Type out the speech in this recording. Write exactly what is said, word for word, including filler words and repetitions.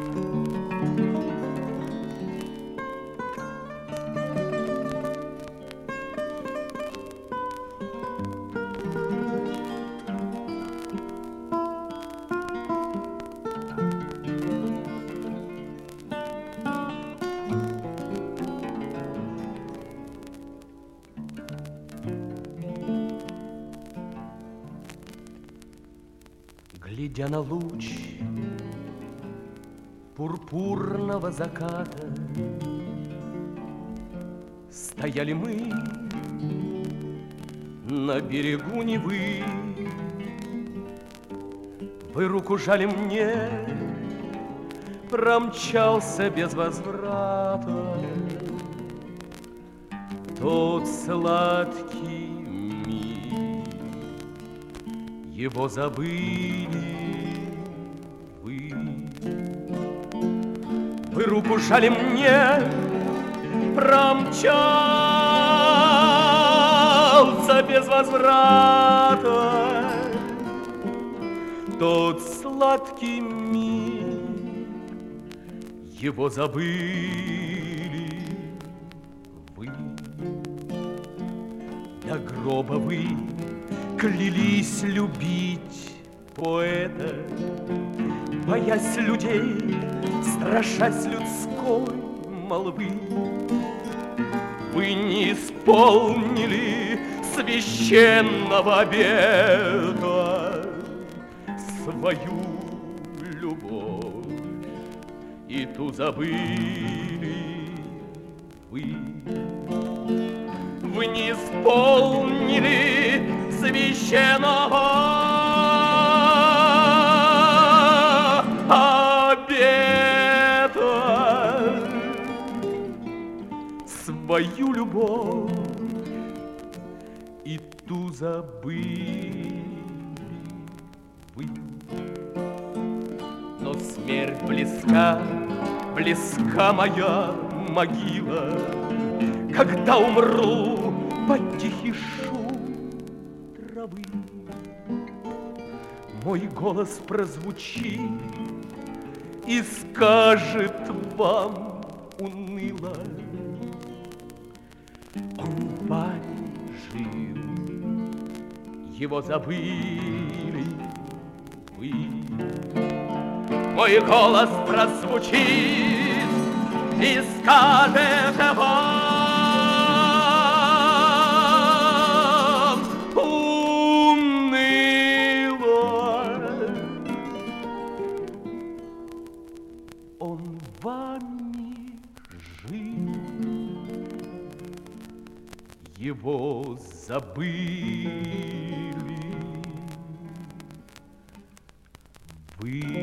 Глядя на луч пурпурного заката, стояли мы на берегу Невы. Вы руку жали мне, промчался без возврата тот сладкий миг. Его забыли вы. Вы руку жали мне, промчался без возврата тот сладкий миг. Его забыли вы. До гроба вы клялись любить поэта, боясь людей, страшась людской молвы. Вы не исполнили священного обета, свою любовь и ту забыли вы. Вы не исполнили священного обета, свою любовь и ту забыли вы. Но смерть близка, близка моя могила, когда умру под тихий шум травы. Мой голос прозвучит и скажет вам уныло: он вами жил, его забыли вы. Мой голос прозвучит и скажет вам уныло: он вами жил, его забыли вы.